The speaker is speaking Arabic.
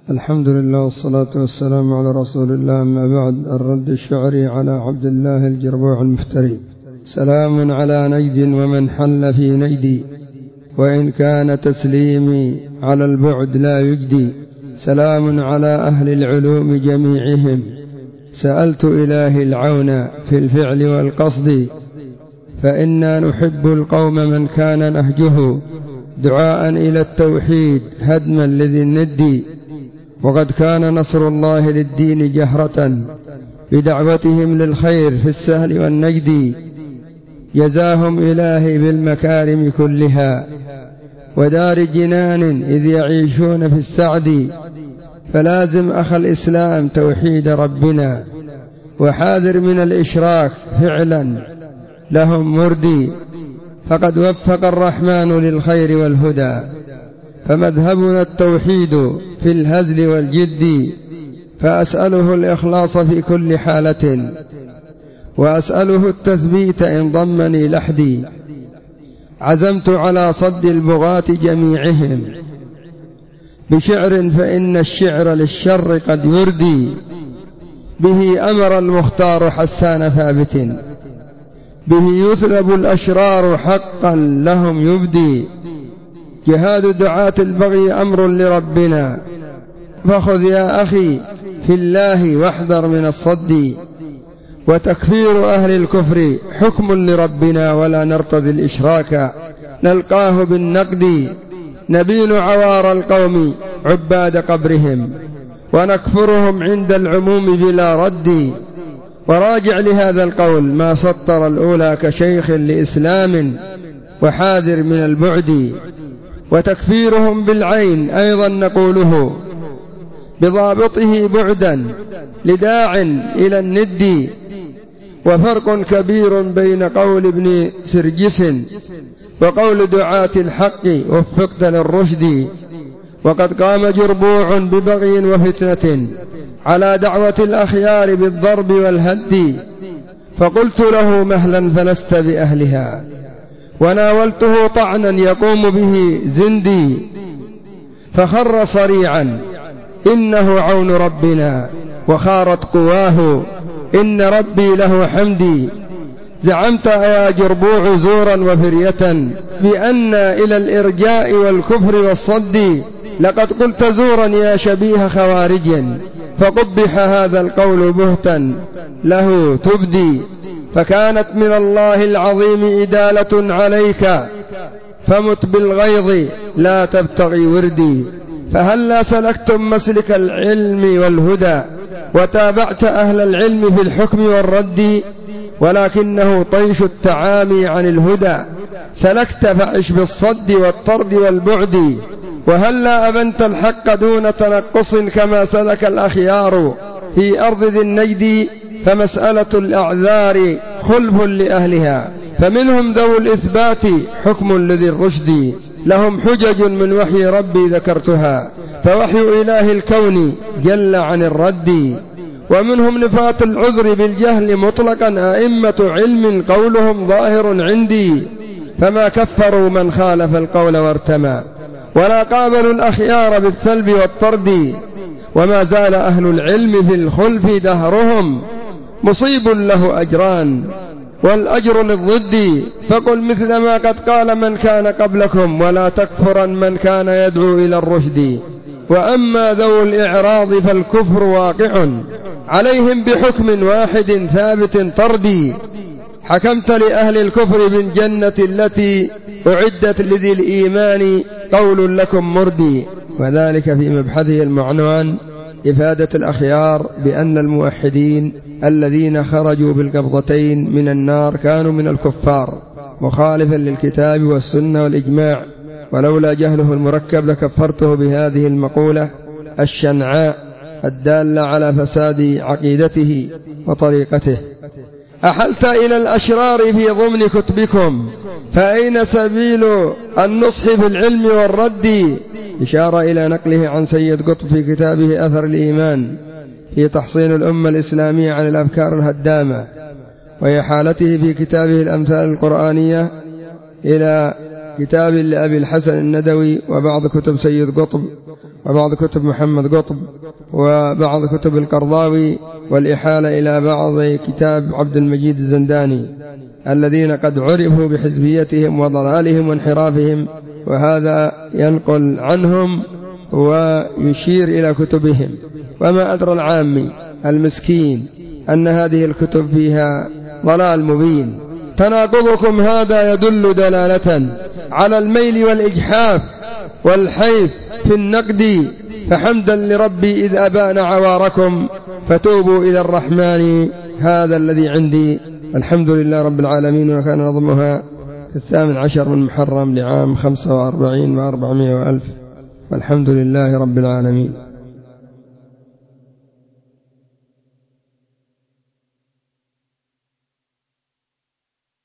الحمد لله والصلاة والسلام على رسول الله. أما بعد، الرد الشعري على عبد الله الجربوع المفتري. سلام على نجد ومن حل في نجدي، وإن كان تسليمي على البعد لا يجدي. سلام على أهل العلوم جميعهم، سألت إلهي العون في الفعل والقصد. فإنا نحب القوم من كان نهجه دعاء إلى التوحيد هدما لذي الند. وقد كان نصر الله للدين جهرة بدعوتهم للخير في السهل والنجد. جزاهم إلهي بالمكارم كلها ودار جنان إذ يعيشون في السعد. فلازم أخ الإسلام توحيد ربنا، وحاذر من الإشراك فعلا لهم مردي. فقد وفق الرحمن للخير والهدى، فمذهبنا التوحيد في الهزل والجد. فأسأله الإخلاص في كل حالة، وأسأله التثبيت إن ضمني لحدي. عزمت على صد البغاة جميعهم بشعر، فإن الشعر للشر قد يردي. به أمر المختار حسان ثابت، به يثلب الأشرار حقا لهم يبدي. جهاد دعاة البغي أمر لربنا، فخذ يا أخي في الله واحذر من الصد. وتكفير أهل الكفر حكم لربنا، ولا نرتضي الإشراك نلقاه بالنقد. نبين عوار القوم عباد قبرهم، ونكفرهم عند العموم بلا رد. وراجع لهذا القول ما سطر الأولى كشيخ لإسلام، وحاذر من البعد. وتكفيرهم بالعين أيضا نقوله بضابطه بعدا لداع إلى الند. وفرق كبير بين قول ابن سرجس وقول دعاة الحق وفقت للرشد. وقد قام جربوع ببغي وفتنة على دعوة الأخيار بالضرب والهد. فقلت له مهلا فلست بأهلها، وناولته طعنا يقوم به زندي. فخر صريعا إنه عون ربنا، وخارت قواه إن ربي له حمدي. زعمت يا جربوع زورا وفرية بأن إلى الإرجاء والكفر والصد. لقد قلت زورا يا شبيه خوارج، فقبح هذا القول بهتا له تبدي. فكانت من الله العظيم إدالة عليك، فمت بالغيظ لا تبتغي وردي. فهلا سلكتم مسلك العلم والهدى، وتابعت أهل العلم في الحكم والرد. ولكنه طيش التعامي عن الهدى، سلكت فعش بالصد والطرد والبعد. وهلا أبنت الحق دون تنقص كما سلك الأخيار في أرض ذي النجد. فمسألة الأعذار خلف لأهلها، فمنهم ذو الإثبات حكم لذي الرشد. لهم حجج من وحي ربي ذكرتها، فوحي إله الكون جل عن الرد. ومنهم نفاة العذر بالجهل مطلقا أئمة علم قولهم ظاهر عندي. فما كفروا من خالف القول وارتمى، ولا قابلوا الأخيار بالثلب والطرد. وما زال أهل العلم في الخلف دهرهم، مصيب له أجران والأجر للضد. فقل مثل ما قد قال من كان قبلكم، ولا تكفرا من كان يدعو إلى الرشد. وأما ذو الإعراض فالكفر واقع عليهم بحكم واحد ثابت طردي. حكمت لأهل الكفر بالجنة التي أعدت لذي الإيمان، قول لكم مردي. وذلك في مبحثه المعنون إفادة الأخيار بأن الموحدين الذين خرجوا بالقبضتين من النار كانوا من الكفار، مخالفا للكتاب والسنة والإجماع. ولولا جهله المركب لكفرته بهذه المقولة الشنعاء الدالة على فساد عقيدته وطريقته. أحلت إلى الأشرار في ضمن كتبكم، فأين سبيل النصح في العلم والرد؟ إشارة إلى نقله عن سيد قطب في كتابه أثر الإيمان في تحصين الأمة الإسلامية عن الأفكار الهدامة، وهي حالته في كتابه الأمثال القرآنية إلى كتاب لأبي الحسن الندوي، وبعض كتب سيد قطب، وبعض كتب محمد قطب، وبعض كتب القرضاوي، والإحالة إلى بعض كتاب عبد المجيد الزنداني، الذين قد عرفوا بحزبيتهم وضلالهم وانحرافهم، وهذا ينقل عنهم ويشير إلى كتبهم. وما أدرى العامي المسكين أن هذه الكتب فيها ضلال مبين. تناقضكم هذا يدل دلالة على الميل والإجحاف والحيف في النقد، فحمدا لربي إذ أبان عواركم، فتوبوا إلى الرحمن هذا الذي عندي. الحمد لله رب العالمين. وكان نظمها 18 من محرم لعام 45 و400 وألف، والحمد لله رب العالمين.